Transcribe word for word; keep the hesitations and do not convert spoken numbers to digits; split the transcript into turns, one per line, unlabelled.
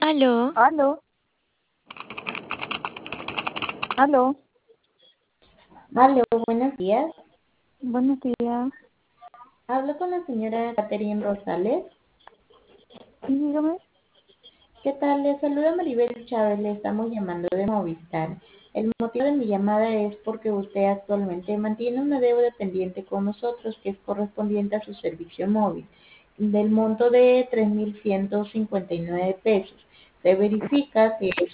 Aló,
Aló, aló,
Aló, buenos días.
buenos días.
Hablo con la señora Catherine Rosales.
Sí, dígame.
¿Qué tal? Le saluda Maribel Chávez, le estamos llamando de Movistar. El motivo de mi llamada es porque usted actualmente mantiene una deuda pendiente con nosotros que es correspondiente a su servicio móvil, del monto de tres mil ciento cincuenta y nueve pesos. Se verifica que